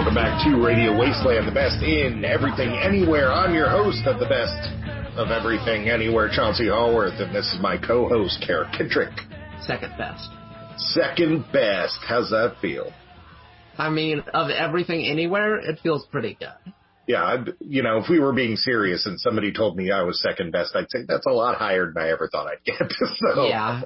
welcome back to Radio Wasteland, the best in everything, anywhere. I'm your host of the best of everything, anywhere, Chauncey Hallworth, and this is my co-host, Kara Kittrick. Second best. Second best. How's that feel? I mean, of everything, anywhere, it feels pretty good. Yeah, if we were being serious and somebody told me I was second best, I'd say that's a lot higher than I ever thought I'd get. So. Yeah,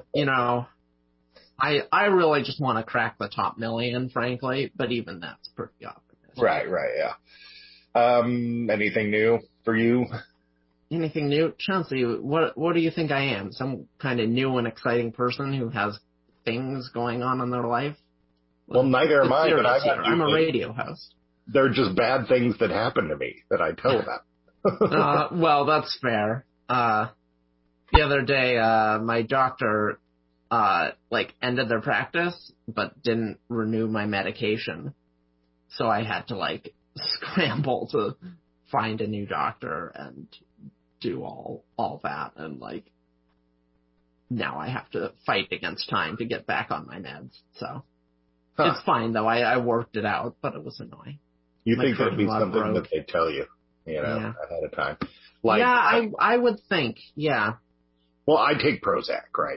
I really just want to crack the top million, frankly, but even that's pretty optimistic. Right, yeah. Anything new for you? Anything new? Chauncey, what do you think I am? Some kind of new and exciting person who has things going on in their life? Well, neither am I, but I'm a radio host. They're just bad things that happen to me that I tell about. Well, that's fair. The other day, my doctor ended their practice, but didn't renew my medication. So I had to, scramble to find a new doctor and do all that. And, now I have to fight against time to get back on my meds. So It's fine, though. I worked it out, but it was annoying. You think there'd be something that they tell you, ahead of time? I would think, yeah. Well, I take Prozac, right?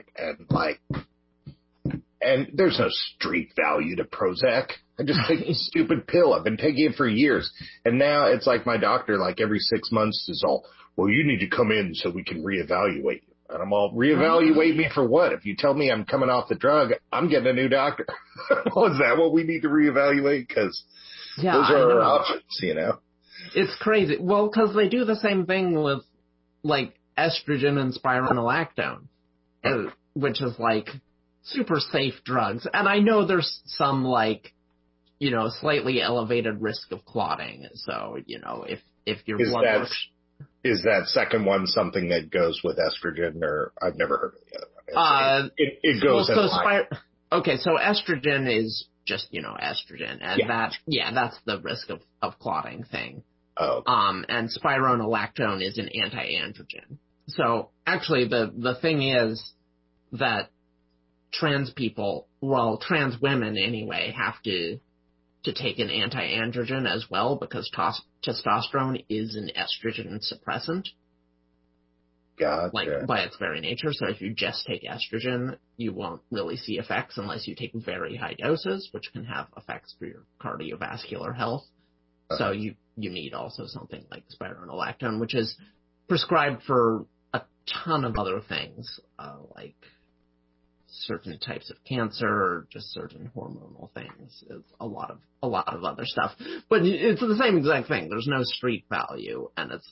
And there's no street value to Prozac. I just take a stupid pill. I've been taking it for years. And now it's like my doctor, every 6 months is all, well, you need to come in so we can reevaluate you. And I'm all, reevaluate me for what? If you tell me I'm coming off the drug, I'm getting a new doctor. Well, is that what we need to reevaluate? Because those are our options, It's crazy. Well, because they do the same thing with, estrogen and spironolactone, which is, super safe drugs. And I know there's some, slightly elevated risk of clotting. So, if your blood works... Is that second one something that goes with estrogen, or I've never heard of the other one? It goes Okay, so estrogen is just, estrogen. And that's the risk of clotting thing. Oh. Okay. And spironolactone is an anti-androgen. So actually the thing is that trans women anyway, have to take an anti-androgen as well, because testosterone is an estrogen suppressant. Gotcha. By its very nature. So if you just take estrogen, you won't really see effects unless you take very high doses, which can have effects for your cardiovascular health. So you need also something like spironolactone, which is prescribed for a ton of other things, like certain types of cancer, or just certain hormonal things. It's a lot of other stuff, but it's the same exact thing. There's no street value, and it's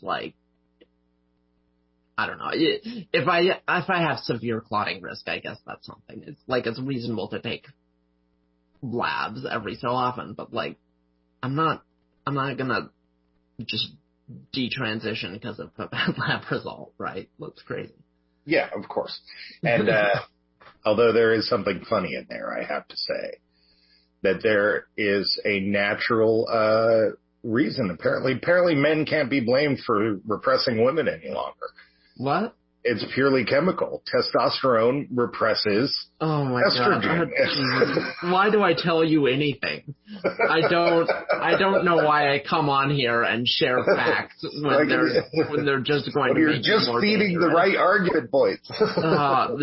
I don't know. If I have severe clotting risk, I guess that's something. It's reasonable to take labs every so often, but I'm not gonna just detransition because of a bad lab result, right? That's crazy. Yeah, of course. And although there is something funny in there, I have to say that there is a natural reason. Apparently men can't be blamed for repressing women any longer. What? It's purely chemical. Testosterone represses estrogen. God. Why do I tell you anything? I don't know why I come on here and share facts when they're just going to you're make just more feeding dangerous. the right argument points. All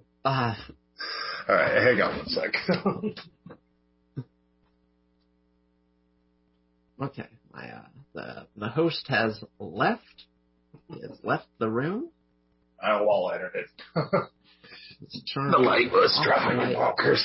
right, hang on one sec. Okay, the host has left. He has left the room. I wall edited it. The light was driving me bonkers.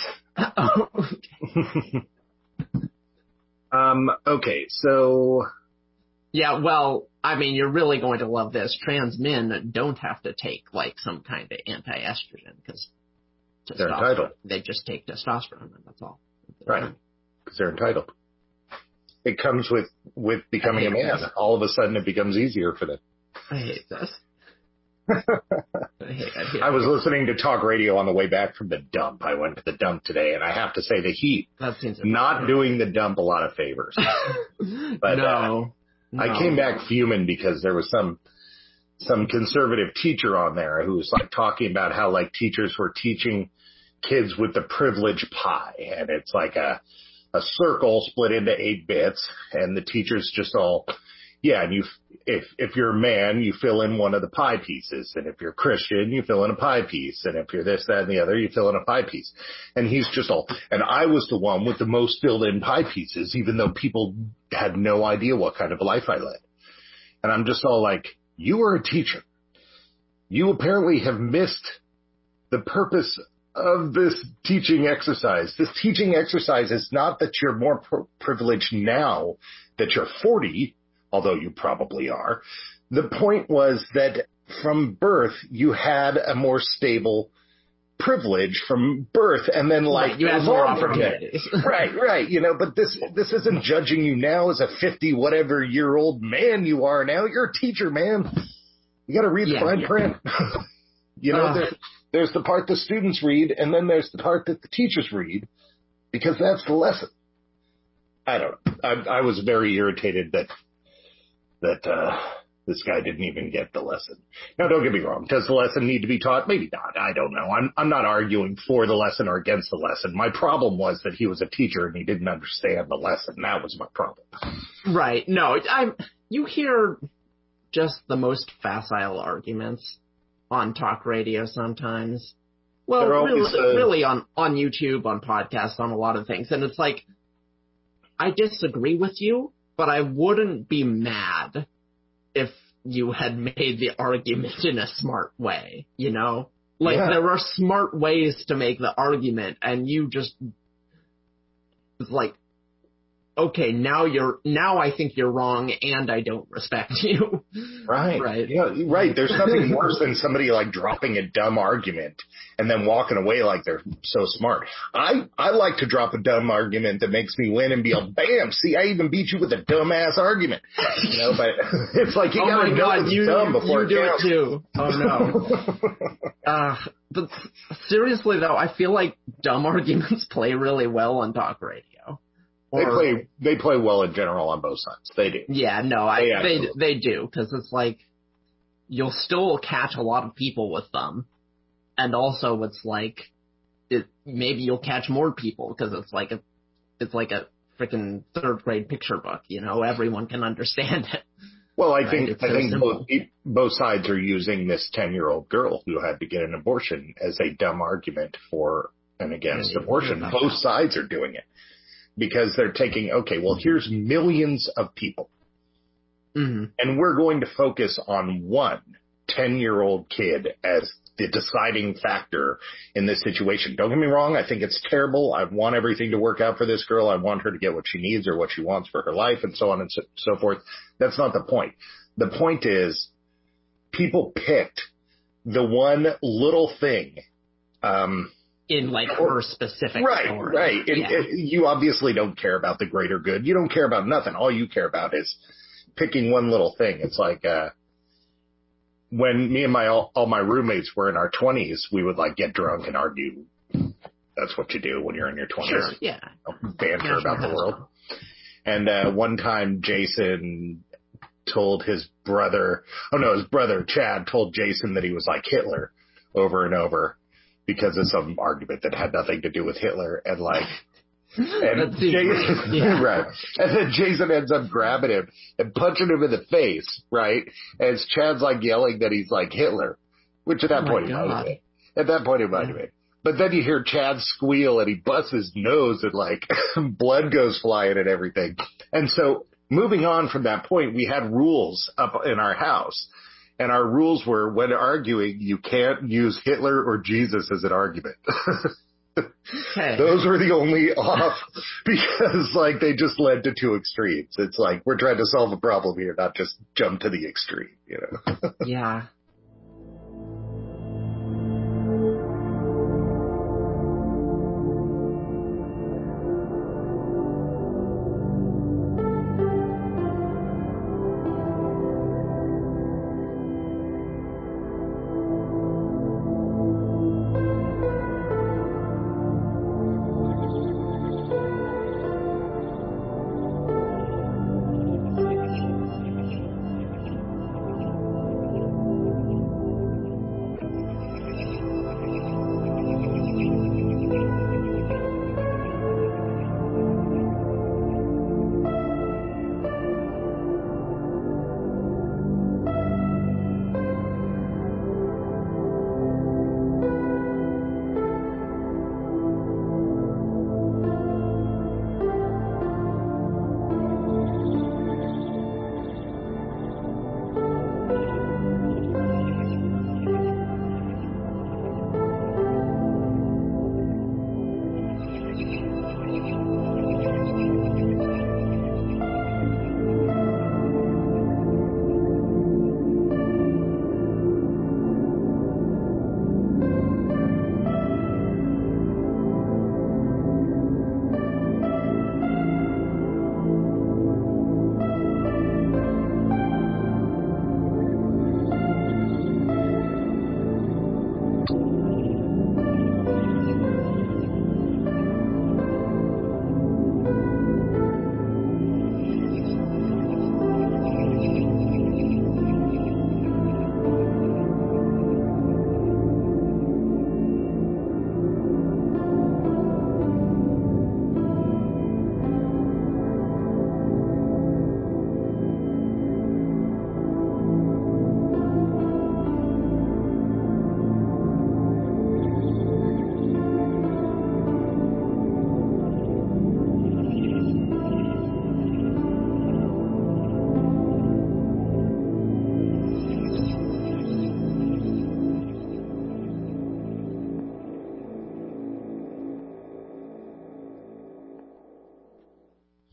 Okay, so... Yeah, well, I mean, you're really going to love this. Trans men don't have to take, some kind of anti-estrogen, because they're entitled. They just take testosterone, and that's all. Right, because they're entitled. It comes with becoming a man. All of a sudden, it becomes easier for them. I hate this. I was listening to talk radio on the way back from the dump. I went to the dump today, and I have to say the heat not doing the dump a lot of favors. But no. I came back fuming because there was some conservative teacher on there who was talking about how teachers were teaching kids with the privilege pie, and it's like a a circle split into 8 bits, and the teacher's just all, yeah, and if you're a man, you fill in one of the pie pieces, and if you're Christian, you fill in a pie piece, and if you're this, that, and the other, you fill in a pie piece. And he's just all, and I was the one with the most filled in pie pieces, even though people had no idea what kind of life I led. And I'm just all like, you are a teacher. You apparently have missed the purpose of this teaching exercise. This teaching exercise is not that you're more privileged now that you're 40, although you probably are. The point was that from birth, you had a more stable privilege from birth, and then like right, you had more opportunities. right. You know, but this isn't judging you now as a 50 whatever year old man you are now. You're a teacher, man. You got to read the fine print. You know, there's the part the students read, and then there's the part that the teachers read, because that's the lesson. I don't know. I was very irritated that this guy didn't even get the lesson. Now, don't get me wrong. Does the lesson need to be taught? Maybe not. I don't know. I'm not arguing for the lesson or against the lesson. My problem was that he was a teacher and he didn't understand the lesson. That was my problem. Right. No, you hear just the most facile arguments on talk radio sometimes. Well, really on YouTube, on podcasts, on a lot of things. And it's like, I disagree with you, but I wouldn't be mad if you had made the argument in a smart way, you know? Like, there are smart ways to make the argument, and you just, it's like, okay, now I think you're wrong, and I don't respect you. Right. Yeah, right. There's nothing worse than somebody like dropping a dumb argument and then walking away like they're so smart. I like to drop a dumb argument that makes me win and be like, bam, see, I even beat you with a dumbass argument. You know, but it's like, you gotta know it's dumb before you do it too. Oh no. But seriously though, I feel like dumb arguments play really well on talk radio. They play well in general on both sides. They do. Yeah, no, they do, because it's like, you'll still catch a lot of people with them, and also it's like, maybe you'll catch more people, because it's like a freaking 3rd grade picture book, you know, everyone can understand it. Well, I think both sides are using this 10-year-old girl who had to get an abortion as a dumb argument for and against abortion. Both sides are doing it. Because they're taking, okay, well, here's millions of people. Mm-hmm. And we're going to focus on one 10-year-old kid as the deciding factor in this situation. Don't get me wrong. I think it's terrible. I want everything to work out for this girl. I want her to get what she needs or what she wants for her life and so on and so forth. That's not the point. The point is people picked the one little thing, in like her specific story. Right. You obviously don't care about the greater good. You don't care about nothing. All you care about is picking one little thing. It's like, when me and all my roommates were in our 20s, we would like get drunk and argue. That's what you do when you're in your 20s. Sure, yeah. Banter about the world. And, one time Jason told his brother Chad told Jason that he was like Hitler over and over, because of some argument that had nothing to do with Hitler, and like, and Jason, right, and then Jason ends up grabbing him and punching him in the face, right, as Chad's like yelling that he's like Hitler, which at that point he might have been. But then you hear Chad squeal and he busts his nose and like blood goes flying and everything. And so moving on from that point, we had rules up in our house. And our rules were, when arguing, you can't use Hitler or Jesus as an argument. Hey. Those were the only off, because like they just led to two extremes. It's like, we're trying to solve a problem here, not just jump to the extreme, you know? Yeah.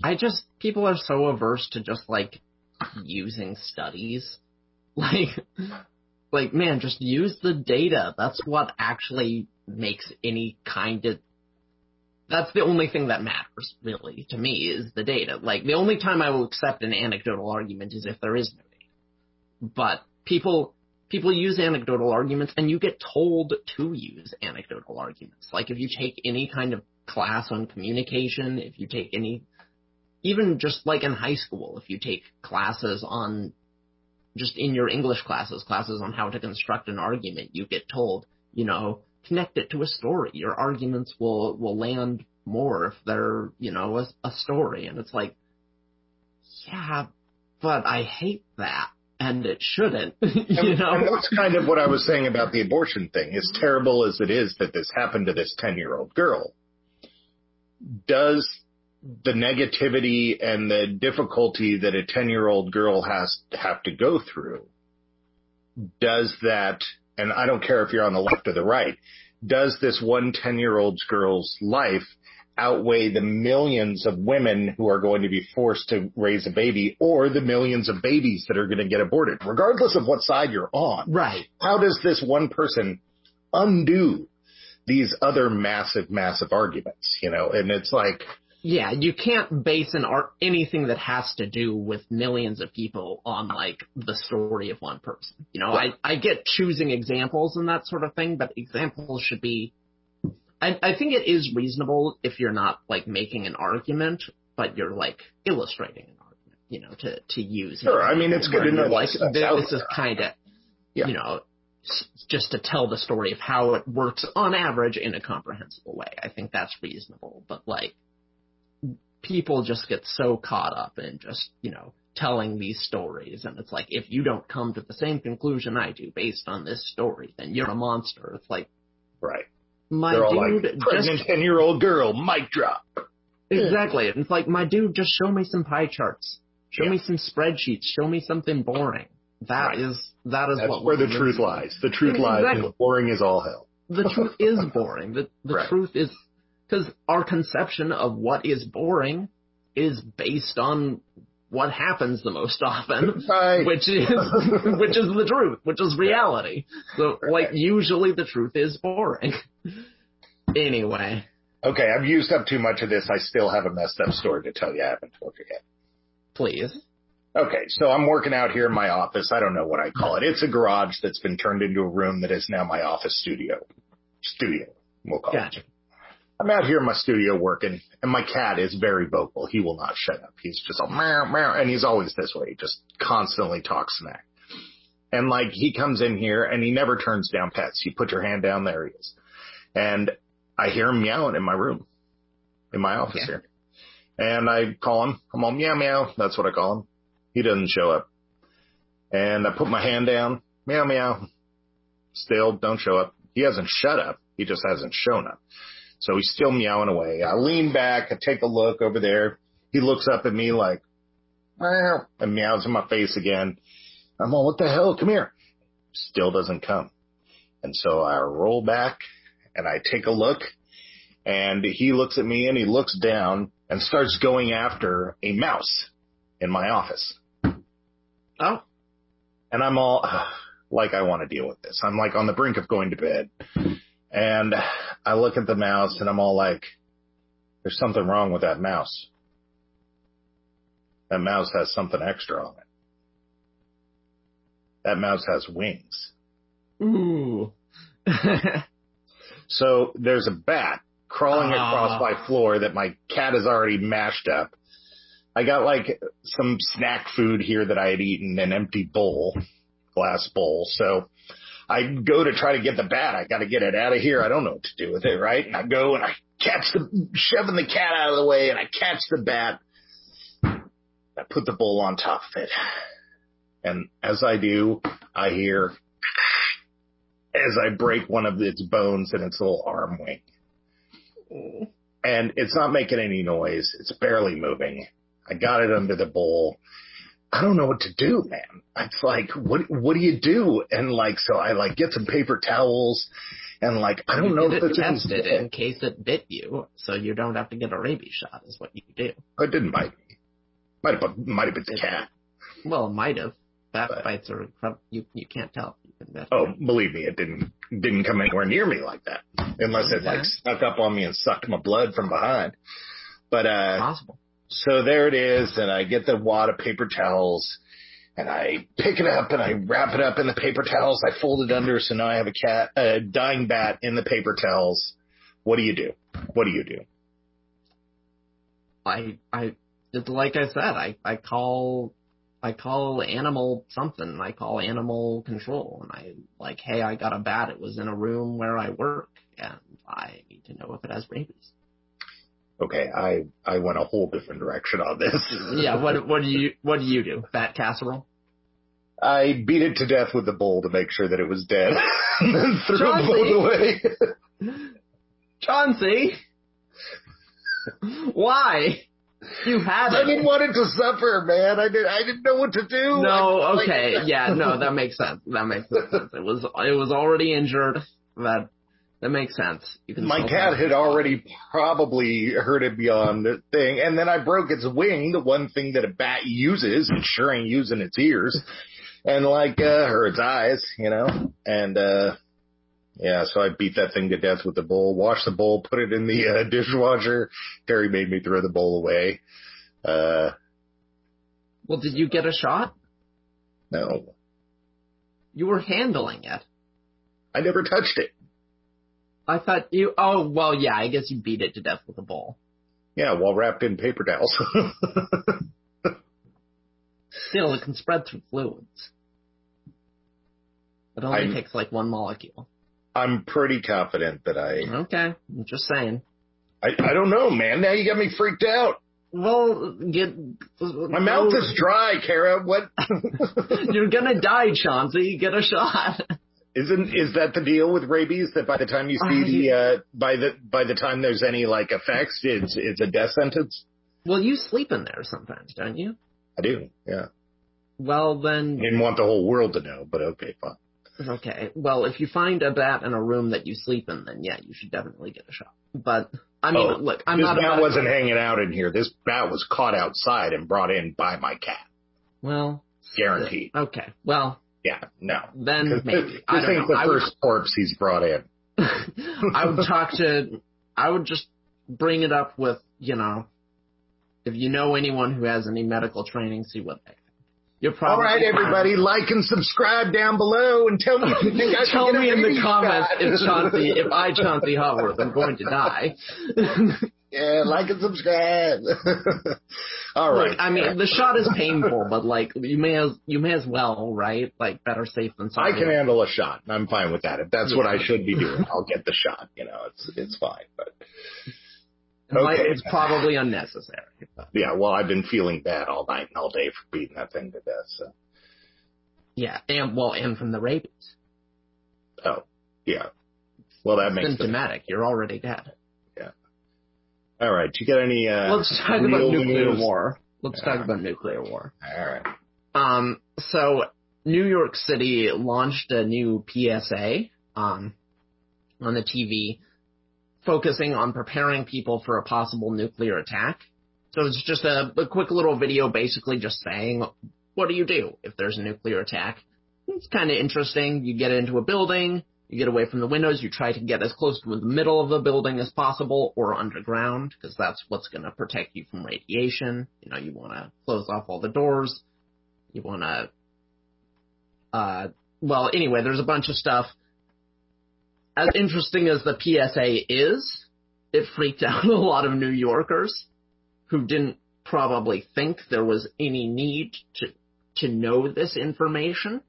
People are so averse to just, like, using studies. Like, man, just use the data. That's what actually makes any kind of... That's the only thing that matters, really, to me, is the data. Like, the only time I will accept an anecdotal argument is if there is no data. But people use anecdotal arguments, and you get told to use anecdotal arguments. Like, if you take any kind of class on communication, if you take any... Even just like in high school, if you take classes on... Just in your English classes on how to construct an argument, you get told, you know, connect it to a story. Your arguments will land more if they're, you know, a story. And it's like, yeah, but I hate that. And it shouldn't, you know? And that's kind of what I was saying about the abortion thing. As terrible as it is that this happened to this 10-year-old girl, does the negativity and the difficulty that a 10-year-old girl has to have to go through, does that, and I don't care if you're on the left or the right, does this one 10-year-old girl's life outweigh the millions of women who are going to be forced to raise a baby, or the millions of babies that are going to get aborted, regardless of what side you're on? Right. How does this one person undo these other massive, massive arguments, you know? And it's like... Yeah, you can't base anything that has to do with millions of people on, like, the story of one person. You know, yeah. I get choosing examples and that sort of thing, but examples should be... I think it is reasonable if you're not, like, making an argument, but you're, like, illustrating an argument, you know, to use. Sure, I mean, it's good to know, like, this is kind of, yeah. You know, just to tell the story of how it works on average in a comprehensible way. I think that's reasonable, but, like, people just get so caught up in just, you know, telling these stories. And it's like, if you don't come to the same conclusion I do based on this story, then you're a monster. It's like, right. My They're all dude, like, pregnant 10-year-old girl, mic drop. Exactly. And it's like, my dude, just show me some pie charts. Show me some spreadsheets. Show me something boring. That's where the truth lies. The truth lies in boring as all hell. The truth is boring. The truth is... Because our conception of what is boring is based on what happens the most often, right. which is the truth, which is reality. So, like, usually the truth is boring. Anyway. Okay, I've used up too much of this. I still have a messed up story to tell you. I haven't told you yet. Please. Okay, so I'm working out here in my office. I don't know what I call it. It's a garage that's been turned into a room that is now my office studio. We'll call it. I'm out here in my studio working, and my cat is very vocal. He will not shut up. He's just all meow, meow, and he's always this way. He just constantly talks smack. And, like, he comes in here, and he never turns down pets. You put your hand down, there he is. And I hear him meowing in my room, in my office here. And I call him. I'm all meow, meow. That's what I call him. He doesn't show up. And I put my hand down, meow, meow. Still don't show up. He hasn't shut up. He just hasn't shown up. So he's still meowing away. I lean back. I take a look over there. He looks up at me like, meow, and meows in my face again. I'm all, what the hell? Come here. Still doesn't come. And so I roll back and I take a look, and he looks at me and he looks down and starts going after a mouse in my office. Oh. And I'm all like, I want to deal with this. I'm like on the brink of going to bed. And I look at the mouse and I'm all like, there's something wrong with that mouse. That mouse has something extra on it. That mouse has wings. Ooh. So there's a bat crawling across my floor that my cat has already mashed up. I got like some snack food here that I had eaten, an empty bowl, glass bowl. So I go to try to get the bat. I got to get it out of here. I don't know what to do with it, right? And I go and I shoving the cat out of the way, and I catch the bat. I put the bowl on top of it. And as I do, I hear as I break one of its bones in its little arm wing. And it's not making any noise. It's barely moving. I got it under the bowl. I don't know what to do, man. It's like, what do you do? And like, so I like get some paper towels And like, I don't You know get if it this thing's tested dead. in case it bit you, so you don't have to get a rabies shot, is what you do. It didn't bite me. Might have been the cat. Well, it might have. Bat But- bites are, you can't tell. Oh, believe me, it didn't come anywhere near me like that. Unless it like Okay. snuck up on me and sucked my blood from behind. But, Possible. so there it is, and I get the wad of paper towels, and I pick it up and I wrap it up in the paper towels. I fold it under, so now I have a dying bat in the paper towels. What do you do? What do you do? It's like I said, I call animal something. I call animal control, and I like, hey, I got a bat. It was in a room where I work, and I need to know if it has rabies. Okay, I went a whole different direction on this. Yeah, what do you do? Bat casserole? I beat it to death with the bowl to make sure that it was dead, and then threw them both away. Chauncey, why? You had I it. didn't want it to suffer, man. I didn't know what to do. No, okay, yeah, no, that makes sense. That makes sense. It was already injured. That makes sense. You can. My cat had already probably hurted beyond the thing, and then I broke its wing, the one thing that a bat uses. It sure ain't using its ears, and like or its eyes, you know. And yeah, so I beat that thing to death with the bowl. Washed the bowl, put it in the dishwasher. Terry made me throw the bowl away. Well, did you get a shot? No, You were handling it. I never touched it. I thought you. Oh, well, yeah. I guess you beat it to death with a bowl. Yeah, while wrapped in paper towels. Still, it can spread through fluids. It only takes like one molecule. I'm pretty confident that Okay, I'm just saying. I don't know, man. Now you got me freaked out. Well, My mouth is dry, Kara. What? You're gonna die, Chauncey. Get a shot. Is that the deal with rabies? That by the time you see by the time there's any like effects, it's a death sentence? Well, you sleep in there sometimes, don't you? I do, yeah. Well, then. Didn't want the whole world to know, but okay, fine. Okay. Well, if you find a bat in a room that you sleep in, then yeah, you should definitely get a shot. But I mean, look, I'm not. This bat wasn't hanging out in here. This bat was caught outside and brought in by my cat. Well, guaranteed. Okay. Well. Yeah. No. Then maybe. This ain't the first corpse he's brought in. I would just bring it up with, if you know anyone who has any medical training, see what they think. You're probably all right, everybody, like and subscribe down below and tell me if you think I tell should get me a in the rabies comments shot. if I, Chauncey Hotworth, am going to die. Yeah, like and subscribe. All right. Look, I mean, the shot is painful, but like you may as well, right? Like better safe than sorry. I can handle a shot. I'm fine with that. If that's what I should be doing, I'll get the shot. It's fine. But okay, it's probably unnecessary. But. Yeah, well, I've been feeling bad all night and all day for beating that thing to death. So. Yeah, and from the rabies. Oh, yeah. Well, that makes symptomatic. You're already dead. Yeah. All right. You got any? Let's talk about nuclear war. Let's talk about nuclear war. All right. So New York City launched a new PSA on the TV, focusing on preparing people for a possible nuclear attack. So it's just a quick little video basically just saying, what do you do if there's a nuclear attack? It's kind of interesting. You get into a building, you get away from the windows, you try to get as close to the middle of the building as possible or underground, because that's what's going to protect you from radiation. You want to close off all the doors. You want to, well, anyway, there's a bunch of stuff. As interesting as the PSA is, it freaked out a lot of New Yorkers who didn't probably think there was any need to know this information,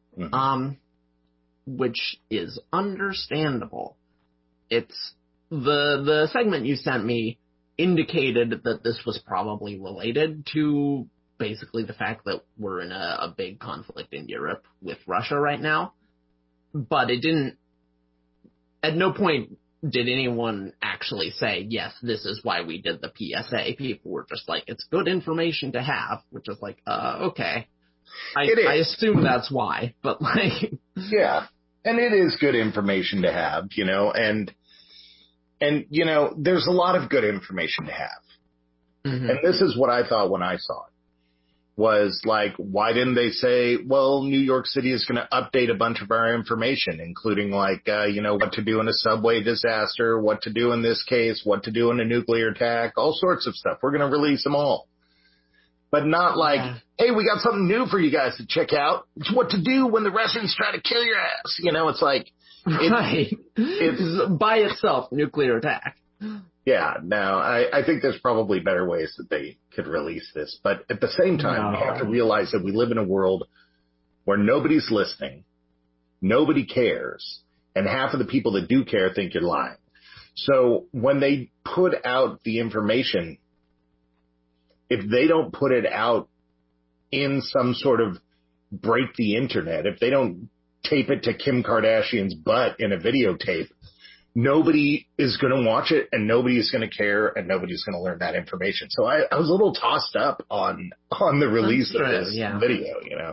which is understandable. It's the segment you sent me indicated that this was probably related to basically the fact that we're in a big conflict in Europe with Russia right now, but it didn't. At no point did anyone actually say, yes, this is why we did the PSA. People were just like, it's good information to have, which is like, okay. I assume that's why, but like... Yeah. And it is good information to have, and there's a lot of good information to have. Mm-hmm. And this is what I thought when I saw it. Was like, why didn't they say, well, New York City is going to update a bunch of our information, including like, what to do in a subway disaster, what to do in this case, what to do in a nuclear attack, all sorts of stuff. We're going to release them all. But not like, hey, we got something new for you guys to check out. It's what to do when the Russians try to kill your ass. It's like, it's by itself, nuclear attack. Yeah, no, I think there's probably better ways that they could release this. But at the same time, we have to realize that we live in a world where nobody's listening, nobody cares, and half of the people that do care think you're lying. So when they put out the information, if they don't put it out in some sort of break the internet, if they don't tape it to Kim Kardashian's butt in a videotape, nobody is going to watch it, and nobody is going to care, and nobody's going to learn that information. So I was a little tossed up on the release of this video,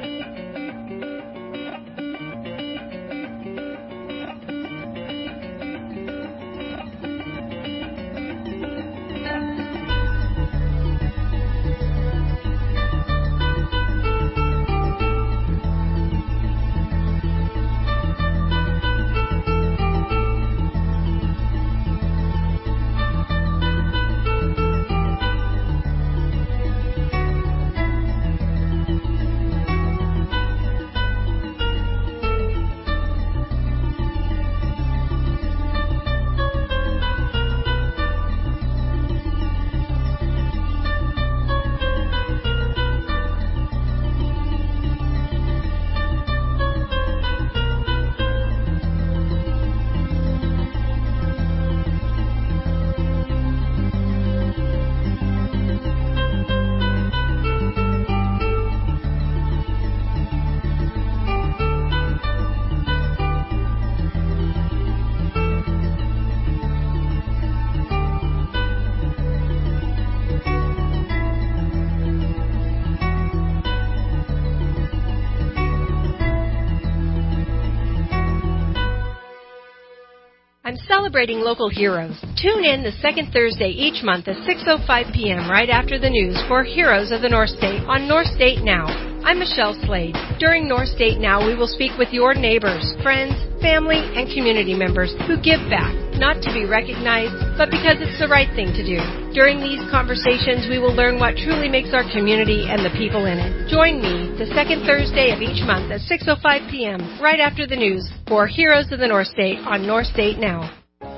I'm celebrating local heroes. Tune in the second Thursday each month at 6:05 p.m. right after the news for Heroes of the North State on North State Now. I'm Michelle Slade. During North State Now, we will speak with your neighbors, friends, family, and community members who give back, not to be recognized, but because it's the right thing to do. During these conversations, we will learn what truly makes our community and the people in it. Join me the second Thursday of each month at 6:05 p.m. right after the news for Heroes of the North State on North State Now.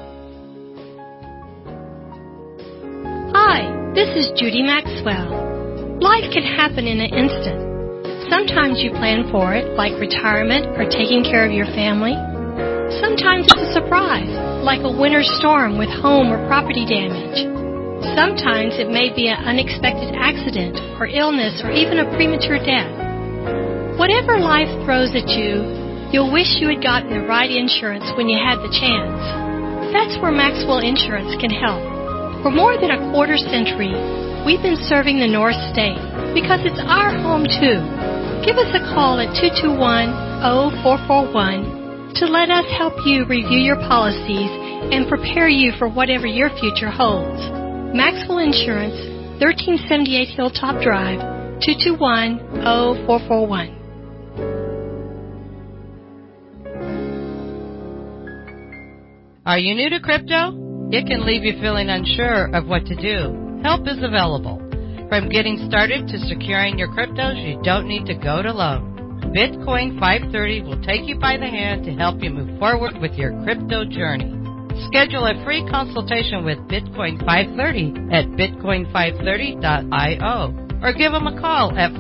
Hi, this is Judy Maxwell. Life can happen in an instant. Sometimes you plan for it, like retirement or taking care of your family. Sometimes it's a surprise, like a winter storm with home or property damage. Sometimes it may be an unexpected accident or illness or even a premature death. Whatever life throws at you, you'll wish you had gotten the right insurance when you had the chance. That's where Maxwell Insurance can help. For more than a quarter century, we've been serving the North State because it's our home too. Give us a call at 221-0441 to let us help you review your policies and prepare you for whatever your future holds. Maxwell Insurance, 1378 Hilltop Drive, 221-0441. Are you new to crypto? It can leave you feeling unsure of what to do. Help is available. From getting started to securing your cryptos, you don't need to go it alone. Bitcoin 530 will take you by the hand to help you move forward with your crypto journey. Schedule a free consultation with Bitcoin 530 at bitcoin530.io or give them a call at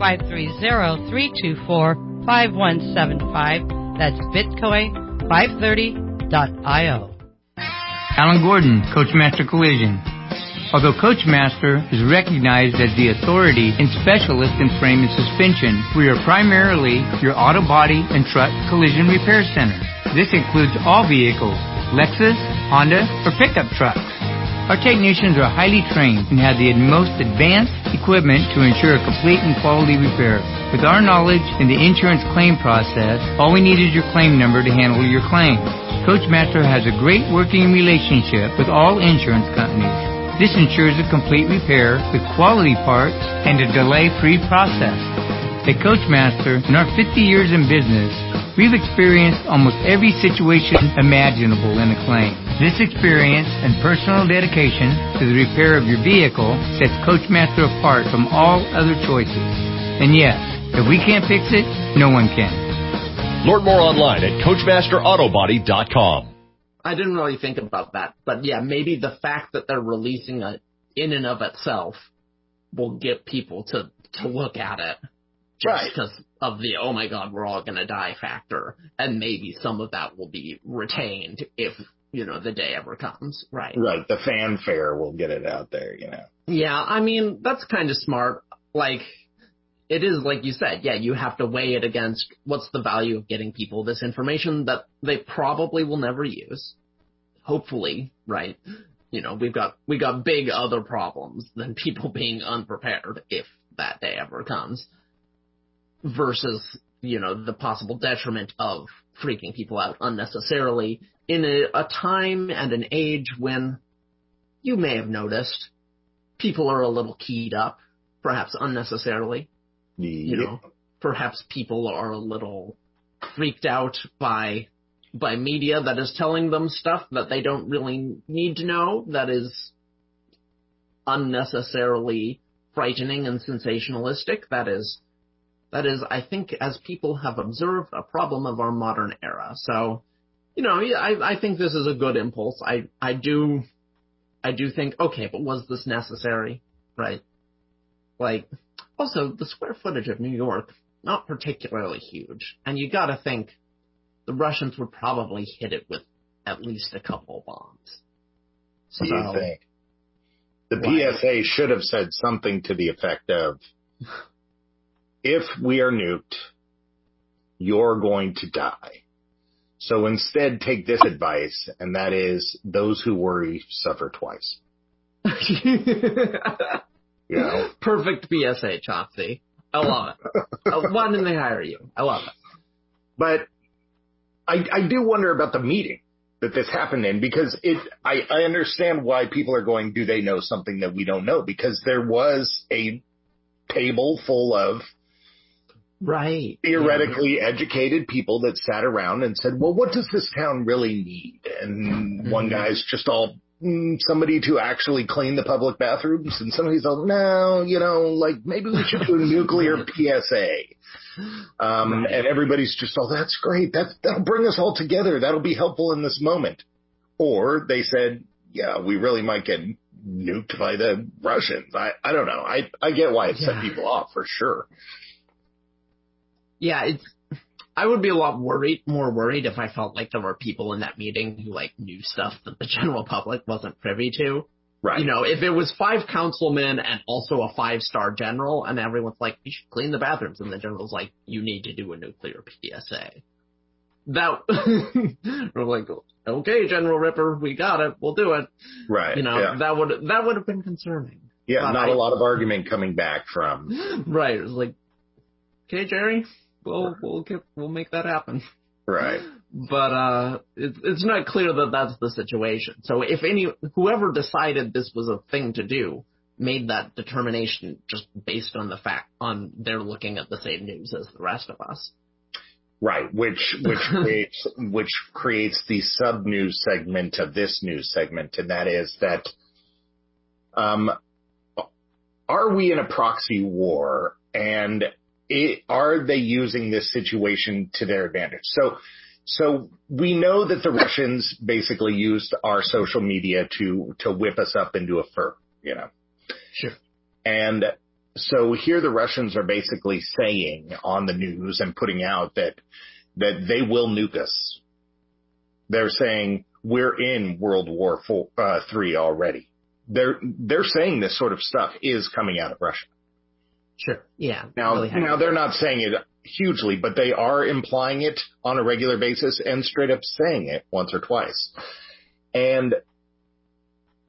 530-324-5175. That's bitcoin530.io. Alan Gordon, Coachmaster Collision. Although Coachmaster is recognized as the authority and specialist in frame and suspension, we are primarily your auto body and truck collision repair center. This includes all vehicles, Lexus, Honda, or pickup trucks. Our technicians are highly trained and have the most advanced equipment to ensure a complete and quality repair. With our knowledge in the insurance claim process, all we need is your claim number to handle your claim. Coachmaster has a great working relationship with all insurance companies. This ensures a complete repair with quality parts and a delay-free process. At Coachmaster, in our 50 years in business, we've experienced almost every situation imaginable in a claim. This experience and personal dedication to the repair of your vehicle sets Coachmaster apart from all other choices. And yes, if we can't fix it, no one can. Learn more online at CoachmasterAutobody.com. I didn't really think about that, but yeah, maybe the fact that they're releasing it in and of itself will get people to look at it just because of the, oh my god, we're all going to die factor. And maybe some of that will be retained if, the day ever comes. Right. Right. The fanfare will get it out there, Yeah, I mean, that's kind of smart. Like, it is like you said, yeah, you have to weigh it against what's the value of getting people this information that they probably will never use. Hopefully, right? We got big other problems than people being unprepared if that day ever comes. Versus, the possible detriment of freaking people out unnecessarily in a time and an age when you may have noticed people are a little keyed up, perhaps unnecessarily. Perhaps people are a little freaked out by media that is telling them stuff that they don't really need to know, that is unnecessarily frightening and sensationalistic. That is, I think, as people have observed, a problem of our modern era. So, I think this is a good impulse. I do think, okay, but was this necessary? Right? Like, also, the square footage of New York, not particularly huge. And you gotta think the Russians would probably hit it with at least a couple bombs. So, do you think? The PSA should have said something to the effect of, if we are nuked, you're going to die. So instead, take this advice, and that is, those who worry suffer twice. Perfect PSA, Chauncey. I love it. Why didn't they hire you? I love it. But I do wonder about the meeting that this happened in, because I understand why people are going, do they know something that we don't know? Because there was a table full of theoretically educated people that sat around and said, well, what does this town really need? And one guy's just all, somebody to actually clean the public bathrooms, and somebody's all, no, maybe we should do a nuclear PSA. And everybody's just all, that's great. That'll bring us all together. That'll be helpful in this moment. Or they said, yeah, we really might get nuked by the Russians. I don't know. I get why it set people off for sure. Yeah, I would be a lot more worried if I felt like there were people in that meeting who knew stuff that the general public wasn't privy to. Right. If it was 5 councilmen and also a 5-star general, and everyone's like, you should clean the bathrooms, and the general's like, you need to do a nuclear PSA. We're like, okay, General Ripper, we got it, we'll do it. Right. That would have been concerning. Yeah, but not a lot of argument coming back from. Right. It was like, okay, Jerry, we'll make that happen. Right. But it's not clear that that's the situation. So if whoever decided this was a thing to do made that determination just based on the fact they're looking at the same news as the rest of us. Right, which creates the sub news segment of this news segment, and that is that are we in a proxy war, and are they using this situation to their advantage? So we know that the Russians basically used our social media to whip us up into a fur, Sure. And so here the Russians are basically saying on the news and putting out that they will nuke us. They're saying we're in World War III already. They're saying this sort of stuff is coming out of Russia. Sure. Yeah. Now they're not saying it hugely, but they are implying it on a regular basis and straight up saying it once or twice. And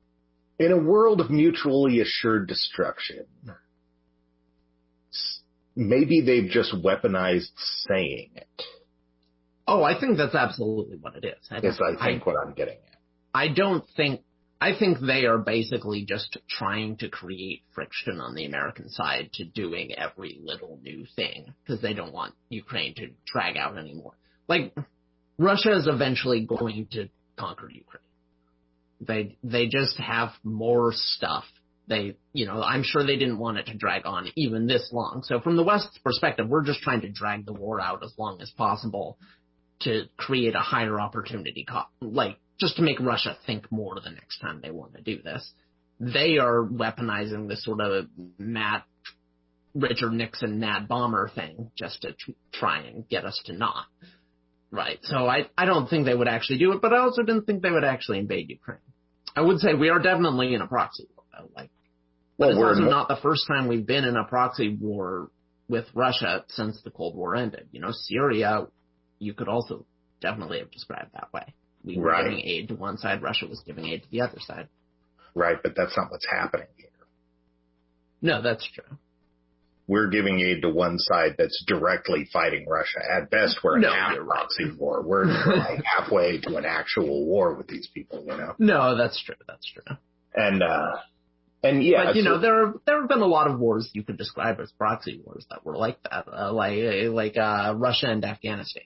in a world of mutually assured destruction, maybe they've just weaponized saying it. Oh, I think that's absolutely what it is. I think what I'm getting at. I think they are basically just trying to create friction on the American side to doing every little new thing because they don't want Ukraine to drag out anymore. Like, Russia is eventually going to conquer Ukraine. They just have more stuff. I'm sure they didn't want it to drag on even this long. So from the West's perspective, we're just trying to drag the war out as long as possible to create a higher opportunity cost, like just to make Russia think more the next time they want to do this. They are weaponizing this sort of Richard Nixon mad bomber thing just to try and get us to not. Right. So I don't think they would actually do it, but I also didn't think they would actually invade Ukraine. I would say we are definitely in a proxy war, though. But it's also not the first time we've been in a proxy war with Russia since the Cold War ended. Syria, you could also definitely have described that way. We were giving aid to one side, Russia was giving aid to the other side. Right, but that's not what's happening here. No, that's true. We're giving aid to one side that's directly fighting Russia. At best, we're in a proxy war. We're like halfway to an actual war with these people, No, that's true. That's true. And yeah. But, there have been a lot of wars you could describe as proxy wars that were like that, like Russia and Afghanistan.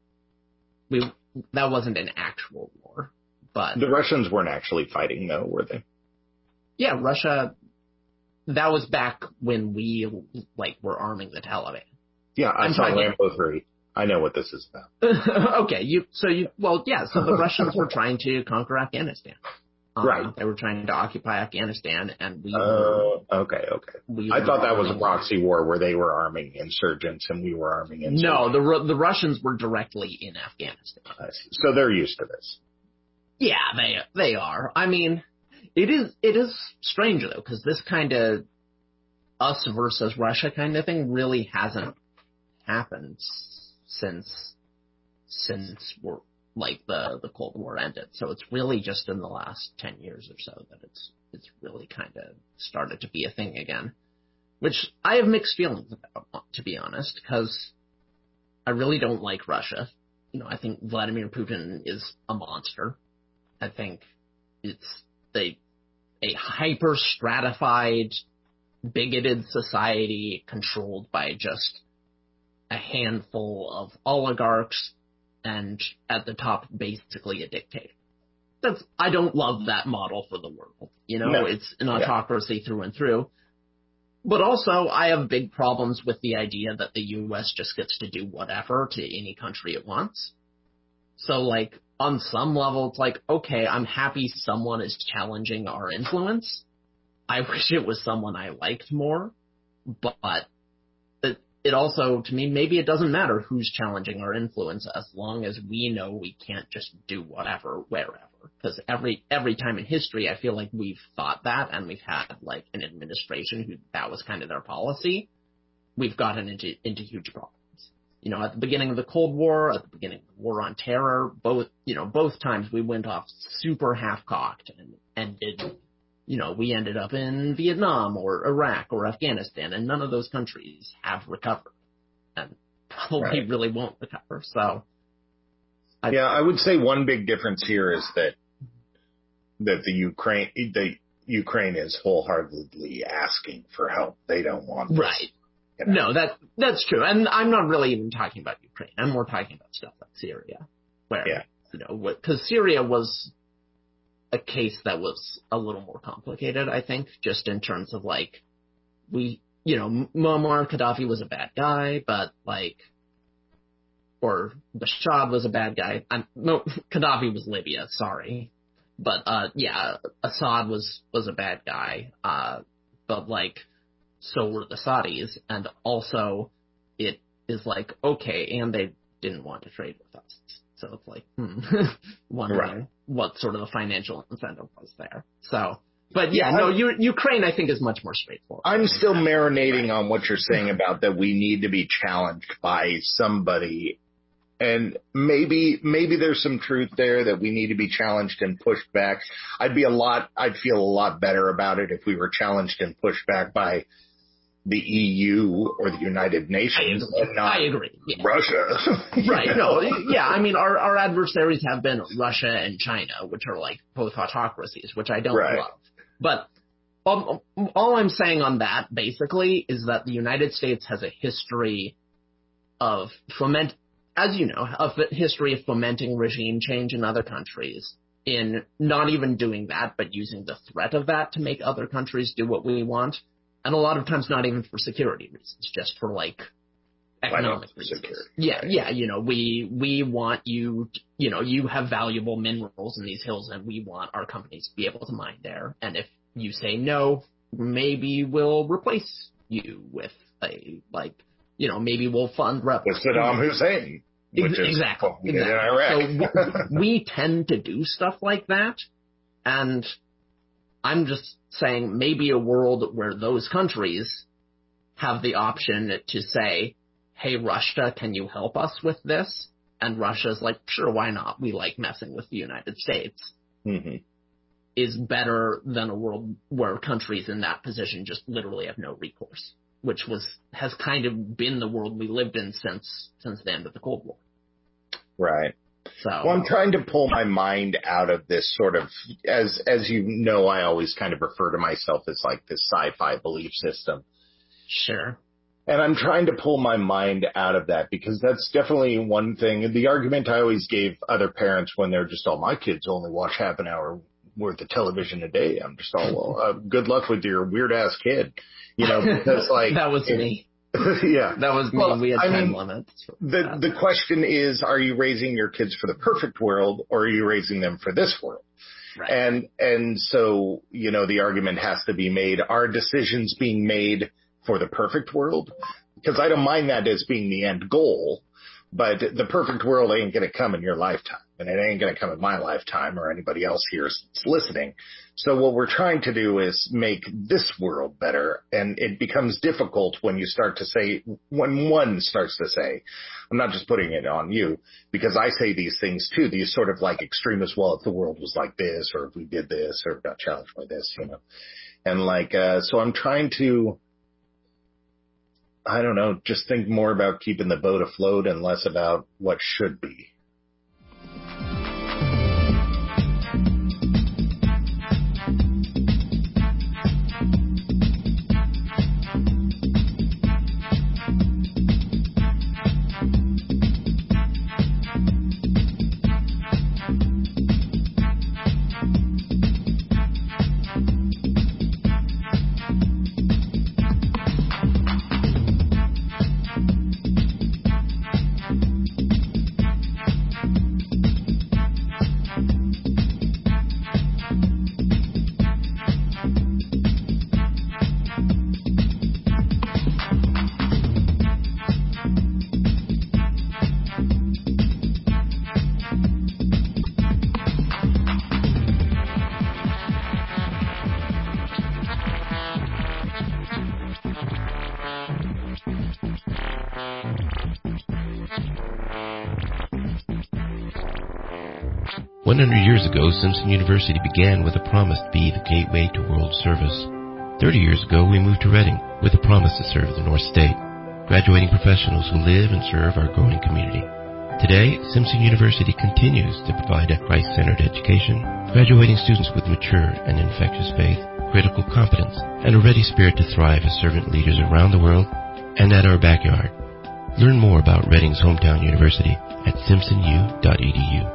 That wasn't an actual war, but... The Russians weren't actually fighting, though, were they? Yeah, Russia... That was back when we, were arming the Taliban. Yeah, I saw Rambo 3. I know what this is about. Okay, so the Russians were trying to conquer Afghanistan. Right. They were trying to occupy Afghanistan, and we okay. I thought that was a proxy war where they were arming insurgents and we were arming insurgents. No, the Russians were directly in Afghanistan. So they're used to this. Yeah, they are. I mean, it is strange, though, because this kind of us versus Russia kind of thing really hasn't happened since we're... the Cold War ended. So it's really just in the last 10 years or so that it's really kind of started to be a thing again, which I have mixed feelings about, to be honest, because I really don't like Russia. I think Vladimir Putin is a monster. I think it's a hyper-stratified, bigoted society controlled by just a handful of oligarchs and at the top, basically a dictator. I don't love that model for the world. No. It's an autocracy through and through. But also, I have big problems with the idea that the U.S. just gets to do whatever to any country it wants. So, on some level, it's okay, I'm happy someone is challenging our influence. I wish it was someone I liked more, but it also, to me, maybe it doesn't matter who's challenging our influence as long as we know we can't just do whatever, wherever. Because every time in history, I feel like we've thought that, and we've had, an administration who that was kind of their policy. We've gotten into huge problems. At the beginning of the Cold War, at the beginning of the War on Terror, both times we went off super half-cocked and we ended up in Vietnam or Iraq or Afghanistan, and none of those countries have recovered and probably really won't recover. So, I would say one big difference here is that the Ukraine is wholeheartedly asking for help. They don't want this. Right. No, that's true. And I'm not really even talking about Ukraine. I'm more talking about stuff like Syria, where, because Syria was a case that was a little more complicated, I think, just in terms of Muammar Gaddafi was a bad guy, but or Bashar was a bad guy. No, Gaddafi was Libya, sorry. But, Assad was a bad guy. But so were the Saudis. And also it is okay, and they didn't want to trade with us. So it's wondering what sort of the financial incentive was there. So, but Ukraine I think is much more straightforward. I'm still marinating on what you're saying about that we need to be challenged by somebody. And maybe there's some truth there that we need to be challenged and pushed back. I'd feel a lot better about it if we were challenged and pushed back by the EU or the United Nations and not I agree. Yeah. Russia. Right. No. Yeah. I mean, our adversaries have been Russia and China, which are like both autocracies, which I don't love. But all I'm saying on that basically is that the United States has a history of history of fomenting regime change in other countries, in not even doing that, but using the threat of that to make other countries do what we want. And a lot of times not even for security reasons, just for like economic reasons. Security. Yeah, we want you, you have valuable minerals in these hills and we want our companies to be able to mine there. And if you say no, maybe we'll replace you with maybe we'll fund rebels. With Saddam Hussein. Exactly. In Iraq. So we tend to do stuff like that. And I'm just saying maybe a world where those countries have the option to say, hey, Russia, can you help us with this? And Russia's like, sure, why not? We like messing with the United States. Mm-hmm. Is better than a world where countries in that position just literally have no recourse, which has kind of been the world we lived in since the end of the Cold War. Right. So, well, I'm trying to pull my mind out of this sort of, as you know, I always kind of refer to myself as like this sci-fi belief system. Sure. And I'm trying to pull my mind out of that because that's definitely one thing. The argument I always gave other parents when they're just, my kids only watch half an hour worth of television a day. I'm just good luck with your weird ass kid. Because like. That was me. Yeah. That was me. We had time limits. The question is, are you raising your kids for the perfect world or are you raising them for this world? Right. And so, the argument has to be made. Are decisions being made for the perfect world? Because I don't mind that as being the end goal, but the perfect world ain't going to come in your lifetime, and it ain't going to come in my lifetime or anybody else here is listening. So what we're trying to do is make this world better, and it becomes difficult when one starts to say, I'm not just putting it on you, because I say these things too, these sort of like extremist, if the world was like this, or if we did this, or got challenged by this, and so I'm trying to, I don't know, just think more about keeping the boat afloat and less about what should be. Years ago, Simpson University began with a promise to be the gateway to world service. 30 years ago, we moved to Reading with a promise to serve the North State, graduating professionals who live and serve our growing community. Today, Simpson University continues to provide a Christ-centered education, graduating students with mature and infectious faith, critical competence, and a ready spirit to thrive as servant leaders around the world and at our backyard. Learn more about Reading's hometown university at simpsonu.edu.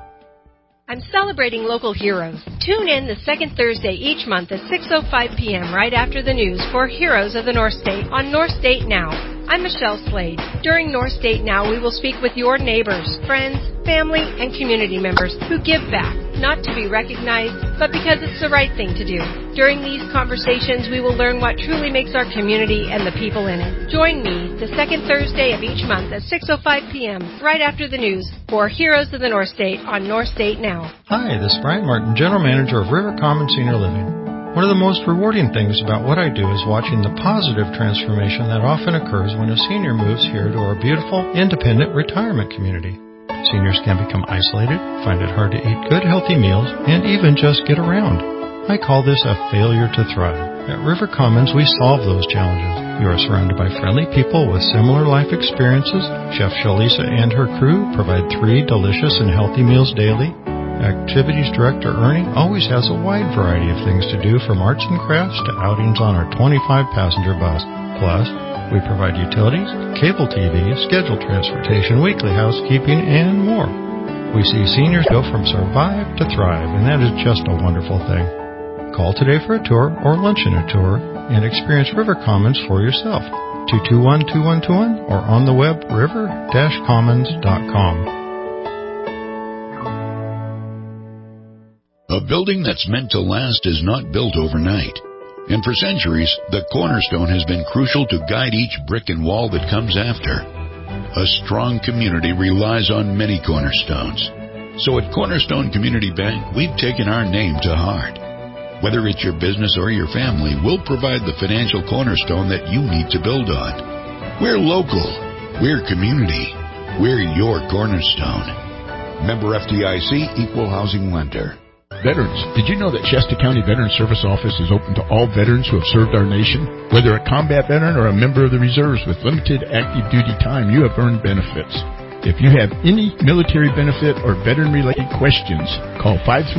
I'm celebrating local heroes. Tune in the second Thursday each month at 6:05 p.m. right after the news for Heroes of the North State on North State Now. I'm Michelle Slade. During North State Now, we will speak with your neighbors, friends, family, and community members who give back, not to be recognized, but because it's the right thing to do. During these conversations, we will learn what truly makes our community and the people in it. Join me the second Thursday of each month at 6:05 p.m. right after the news for Heroes of the North State on North State Now. Hi, this is Brian Martin, General Manager of River Common Senior Living. One of the most rewarding things about what I do is watching the positive transformation that often occurs when a senior moves here to our beautiful, independent retirement community. Seniors can become isolated, find it hard to eat good, healthy meals, and even just get around. I call this a failure to thrive. At River Commons, we solve those challenges. You are surrounded by friendly people with similar life experiences. Chef Shalisa and her crew provide 3 delicious and healthy meals daily. Activities Director Ernie always has a wide variety of things to do, from arts and crafts to outings on our 25-passenger bus. Plus, we provide utilities, cable TV, scheduled transportation, weekly housekeeping, and more. We see seniors go from survive to thrive, and that is just a wonderful thing. Call today for a tour or luncheon a tour and experience River Commons for yourself. 221-2121 or on the web river-commons.com. A building that's meant to last is not built overnight. And for centuries, the cornerstone has been crucial to guide each brick and wall that comes after. A strong community relies on many cornerstones. So at Cornerstone Community Bank, we've taken our name to heart. Whether it's your business or your family, we'll provide the financial cornerstone that you need to build on. We're local. We're community. We're your cornerstone. Member FDIC, Equal Housing Lender. Veterans, did you know that Shasta County Veterans Service Office is open to all veterans who have served our nation? Whether a combat veteran or a member of the reserves with limited active duty time, you have earned benefits. If you have any military benefit or veteran-related questions, call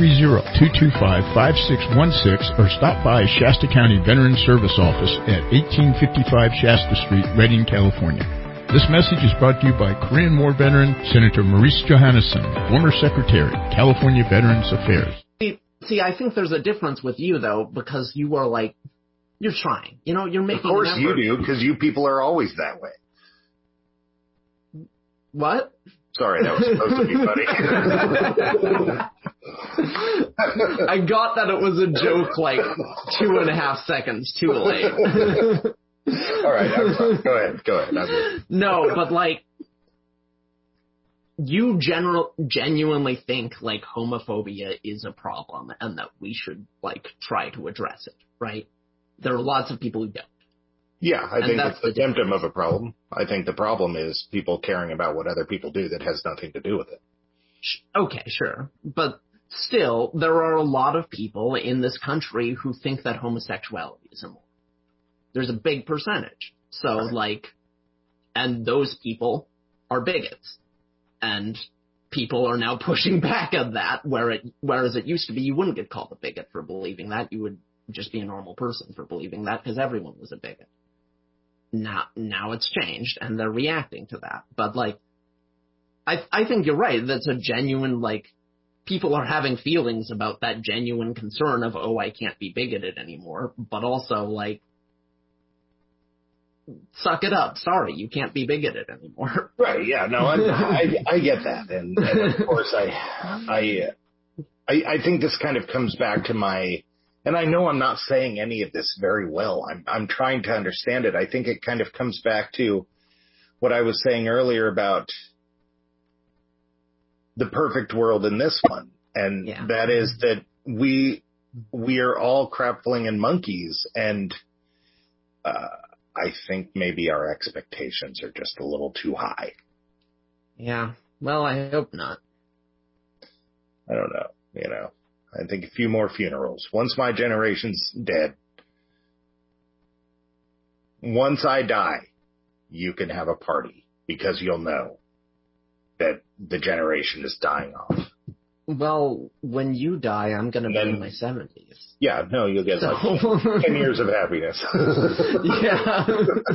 530-225-5616 or stop by Shasta County Veterans Service Office at 1855 Shasta Street, Redding, California. This message is brought to you by Korean War veteran Senator Maurice Johannesson, former Secretary, California Veterans Affairs. See, I think there's a difference with you, though, because you are like, you're trying. You know, you're making. Of course you do, because you people are always that way. What? Sorry, that was supposed to be funny. I got that it was a joke like 2.5 seconds too late. All right, I'm sorry. Go ahead. No, but like, you genuinely think like homophobia is a problem and that we should like try to address it, right? There are lots of people who don't. Yeah, I think it's the symptom of a problem. I think the problem is people caring about what other people do that has nothing to do with it. Okay, sure. But still, there are a lot of people in this country who think that homosexuality is immoral. There's a big percentage. So, like, and those people are bigots. And people are now pushing back on that, whereas it used to be you wouldn't get called a bigot for believing that. You would just be a normal person for believing that because everyone was a bigot. Now it's changed, and they're reacting to that. But, like, I think you're right. That's a genuine, like, people are having feelings about that genuine concern of, oh, I can't be bigoted anymore. But also, like, suck it up. Sorry, you can't be bigoted anymore. Right, yeah, no, I get that. And of course, I think this kind of comes back to my, and I know I'm not saying any of this very well. I'm trying to understand it. I think it kind of comes back to what I was saying earlier about the perfect world in this one. And that is that we are all crapfling monkeys, and I think maybe our expectations are just a little too high. Yeah. Well, I hope not. I don't know. You know, I think a few more funerals. Once my generation's dead, once I die, you can have a party because you'll know that the generation is dying off. Well, when you die, I'm going to be in my 70s. Yeah, no, you'll get like 10 years of happiness. Yeah.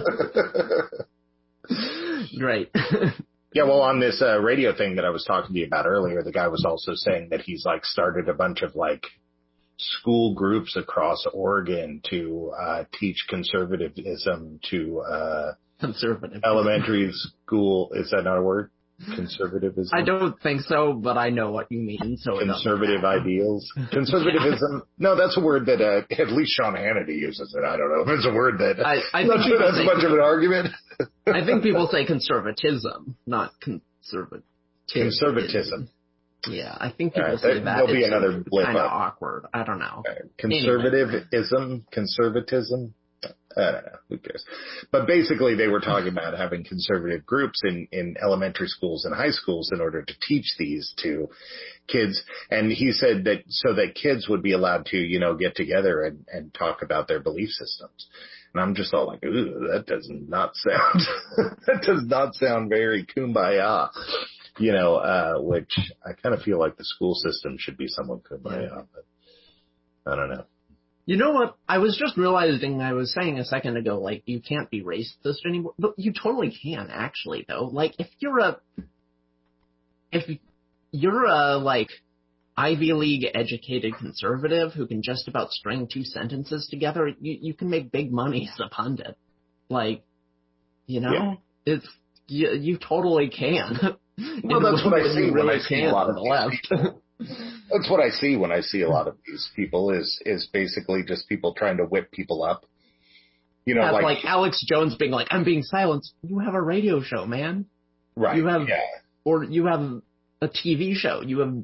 Great. Yeah, well, on this radio thing that I was talking to you about earlier, the guy was also saying that he's like started a bunch of like school groups across Oregon to teach conservatism to elementary school. Is that not a word? Conservatism? I don't think so, but I know what you mean. So conservative ideals. Conservatism. No, that's a word that at least Sean Hannity uses it. I don't know if it's a word that I I'm not sure that's much of an argument. I think people say conservatism, not conservatism. Yeah, I think people say that. There'll be another blip kind of up. Awkward. I don't know. Conservatism. I don't know. Who cares? But basically, they were talking about having conservative groups in elementary schools and high schools in order to teach these to kids. And he said that so that kids would be allowed to, get together and talk about their belief systems. And I'm just all like, ooh, that does not sound very kumbaya, which I kind of feel like the school system should be somewhat kumbaya, but I don't know. You know what? I was just realizing I was saying a second ago, like, you can't be racist anymore. But you totally can, actually, though. Like, if you're a, like, Ivy League educated conservative who can just about string two sentences together, you can make big money as a pundit. Like, it's, you totally can. Well, that's what I see when I see a lot of the left. That's what I see when I see a lot of these people is basically just people trying to whip people up. Like Alex Jones being like, I'm being silenced. You have a radio show, man. Right. Or you have a TV show. You have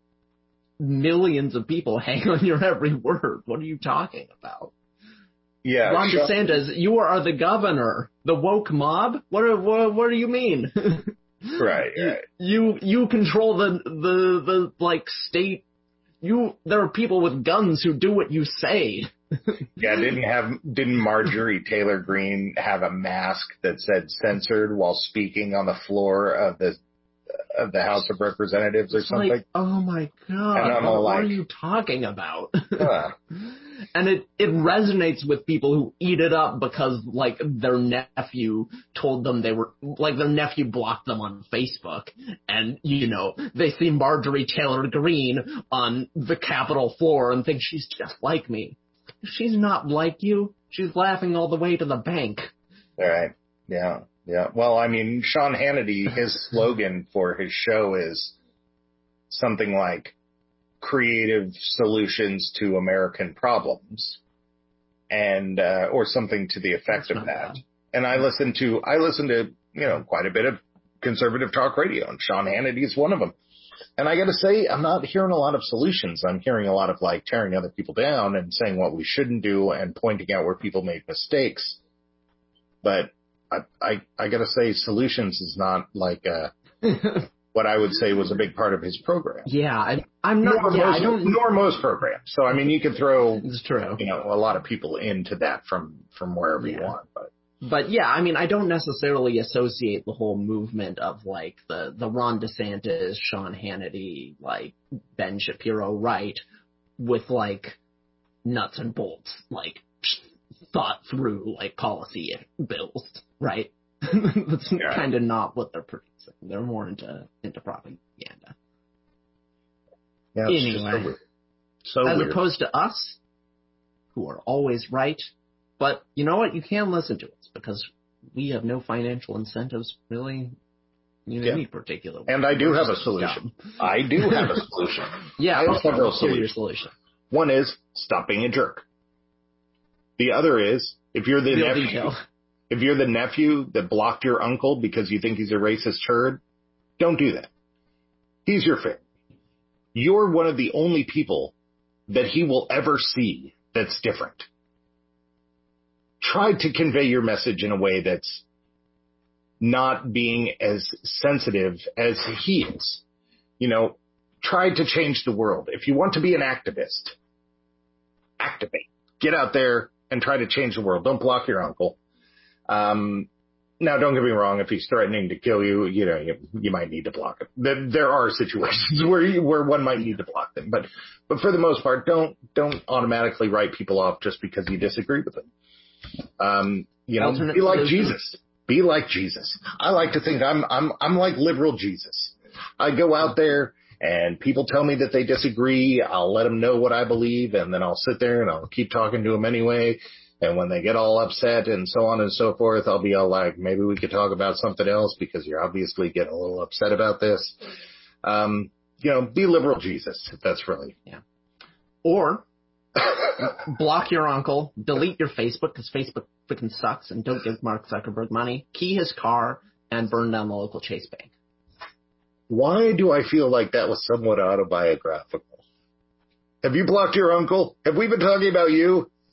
millions of people hang on your every word. What are you talking about? Yeah. Ron DeSantis, you are the governor. The woke mob? What do you mean? Right. You control the like state. There are people with guns who do what you say. Yeah, didn't Marjorie Taylor Greene have a mask that said censored while speaking on the floor of the House of Representatives or something? Like, oh my God, what are you talking about? And it resonates with people who eat it up because, like, their nephew told them their nephew blocked them on Facebook. And, they see Marjorie Taylor Greene on the Capitol floor and think she's just like me. She's not like you. She's laughing all the way to the bank. All right. Yeah. Well, I mean, Sean Hannity, his slogan for his show is something like creative solutions to American problems and, or something to the effect of that. Bad. And I listen to, quite a bit of conservative talk radio, and Sean Hannity is one of them. And I got to say, I'm not hearing a lot of solutions. I'm hearing a lot of like tearing other people down and saying what we shouldn't do and pointing out where people make mistakes. But I got to say, solutions is not like what I would say was a big part of his program. Yeah, I'm not. Nor most programs. So I mean, you could throw it's true. A lot of people into that from wherever you want. But yeah, I mean, I don't necessarily associate the whole movement of like the Ron DeSantis, Sean Hannity, like Ben Shapiro right with like nuts and bolts, like thought through like policy bills, right? That's kind of not what they're producing. They're more into propaganda. Yeah, anyway, as opposed to us, who are always right. But you know what? You can listen to us because we have no financial incentives, really. Any particular. And I do have a solution. I do have a solution. Yeah, I have several solutions. One is stop being a jerk. The other is if you're the nephew that blocked your uncle because you think he's a racist turd, don't do that. He's your friend. You're one of the only people that he will ever see that's different. Try to convey your message in a way that's not being as sensitive as he is. Try to change the world. If you want to be an activist, activate. Get out there and try to change the world. Don't block your uncle. Now, don't get me wrong. If he's threatening to kill you, you might need to block him. There are situations where one might need to block them. But for the most part, don't automatically write people off just because you disagree with them. Be like Jesus. Be like Jesus. I like to think I'm like liberal Jesus. I go out there and people tell me that they disagree. I'll let them know what I believe, and then I'll sit there and I'll keep talking to them anyway. And when they get all upset and so on and so forth, I'll be all like, maybe we could talk about something else because you're obviously getting a little upset about this. Be liberal Jesus, if that's really. Yeah. Or block your uncle, delete your Facebook because Facebook freaking sucks, and don't give Mark Zuckerberg money, key his car, and burn down the local Chase Bank. Why do I feel like that was somewhat autobiographical? Have you blocked your uncle? Have we been talking about you?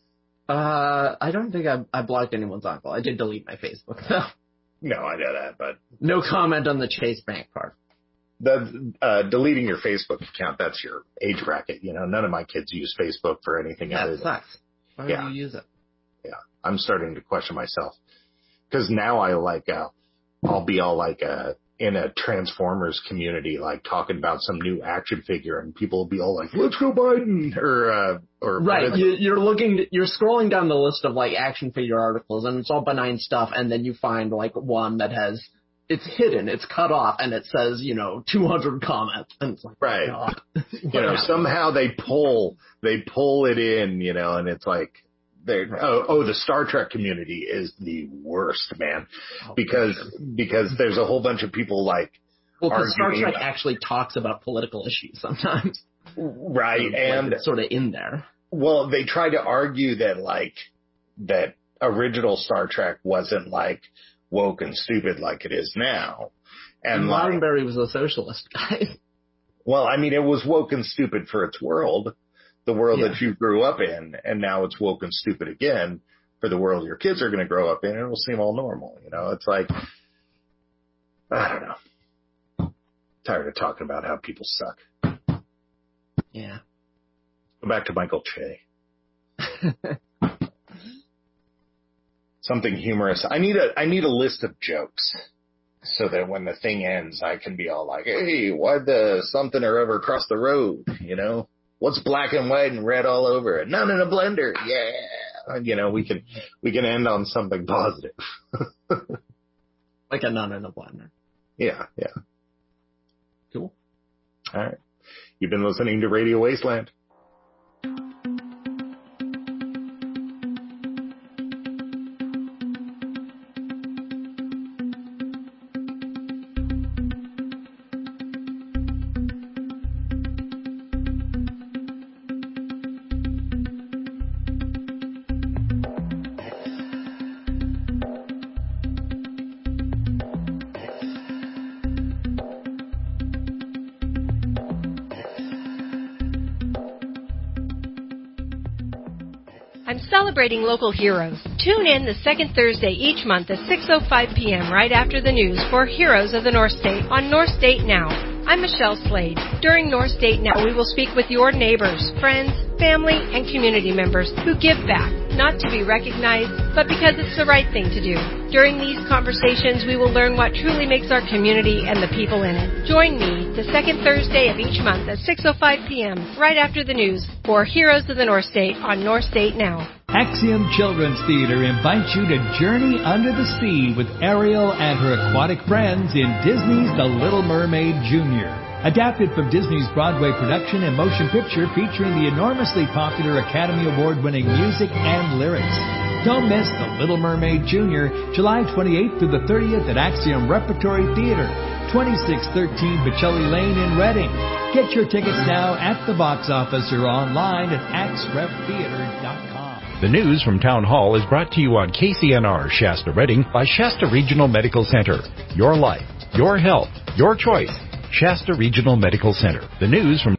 I don't think I blocked anyone's uncle. I did delete my Facebook, though. No, I know that, but... No comment on the Chase Bank part. Deleting your Facebook account, that's your age bracket. None of my kids use Facebook for anything other than... That sucks. Why would you use it? Yeah, I'm starting to question myself. Because now I'll be all in a Transformers community, talking about some new action figure, and people will be all like, "Let's go Biden," or right. You're scrolling down the list of action figure articles, and it's all benign stuff, and then you find one that has, it's hidden, it's cut off, and it says 200 comments, and it's like, right. God. Somehow they pull it in, and it's like. The Star Trek community is the worst, man, because there's a whole bunch of people because Star Trek actually talks about political issues sometimes, right? And it's sort of in there. Well, they try to argue that original Star Trek wasn't woke and stupid like it is now, and Roddenberry was a socialist guy. Well, I mean, it was woke and stupid for its world. The world that you grew up in, and now it's woke and stupid again for the world your kids are going to grow up in, and it'll seem all normal. It's I don't know. Tired of talking about how people suck. Yeah. Go back to Michael Che. Something humorous. I need a list of jokes so that when the thing ends, I can be all like, "Hey, why'd the something or ever cross the road?" What's black and white and red all over it? None in a blender. Yeah. We can end on something positive. Like a none in a blender. Yeah. Cool. All right. You've been listening to Radio Wasteland. I'm celebrating local heroes. Tune in the second Thursday each month at 6:05 p.m. right after the news for Heroes of the North State on North State Now. I'm Michelle Slade. During North State Now, we will speak with your neighbors, friends, family, and community members who give back, not to be recognized, but because it's the right thing to do. During these conversations, we will learn what truly makes our community and the people in it. Join me the second Thursday of each month at 6:05 p.m. right after the news for Heroes of the North State on North State Now. Axiom Children's Theater invites you to journey under the sea with Ariel and her aquatic friends in Disney's The Little Mermaid Jr. Adapted from Disney's Broadway production and motion picture featuring the enormously popular Academy Award-winning music and lyrics. Don't miss The Little Mermaid Jr., July 28th through the 30th at Axiom Repertory Theater, 2613 Bocelli Lane in Reading. Get your tickets now at the box office or online at axreptheater.com. The news from Town Hall is brought to you on KCNR Shasta Reading by Shasta Regional Medical Center. Your life, your health, your choice. Shasta Regional Medical Center. The news from